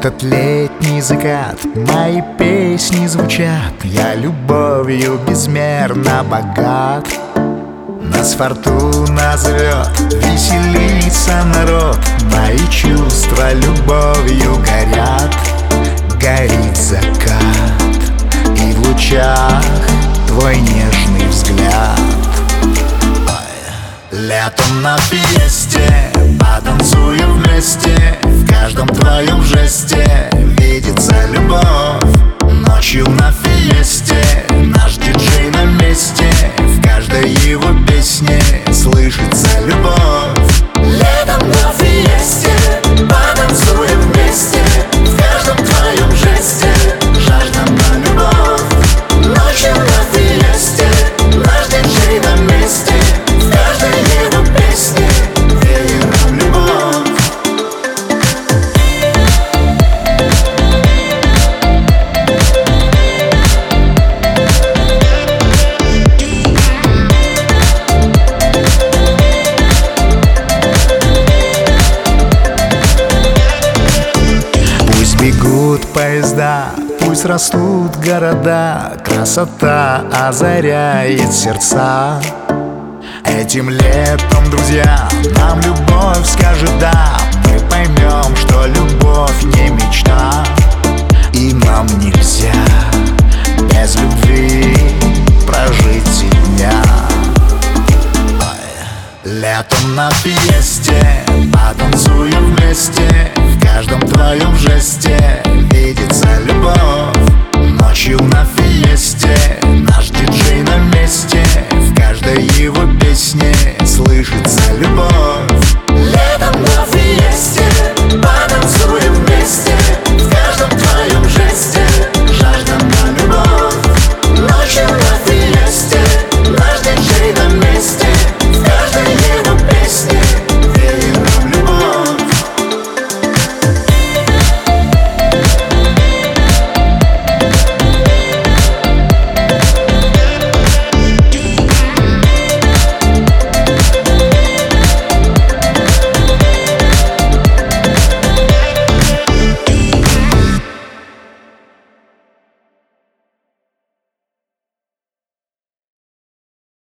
этот летний закат мои песни звучат. Я любовью безмерно богат. Нас фортуна зовет, веселится народ. Мои чувства любовью горят. Горит закат, и в лучах твой нежный взгляд. Летом на фиесте потанцуем вместе. В каждом твоем жесте видится любовь. Ночью на фиесте наш диджей на месте. В каждой его песне слышится любовь. Летом на фиесте потанцуем вместе. В каждом твоем жесте жажда на любовь. Ночью на фиесте наш диджей на месте. В каждой его песне веером любовь. Пусть бегут поезда, пусть растут города. Красота озаряет сердца. Этим летом, друзья, нам любовь скажет да. Мы поймем, что любовь не мечта. И нам нельзя без любви прожить и дня. Летом на фиесте потанцуем вместе. В каждом твоем жесте видится любовь. Ночью на фиесте наш диджей на месте.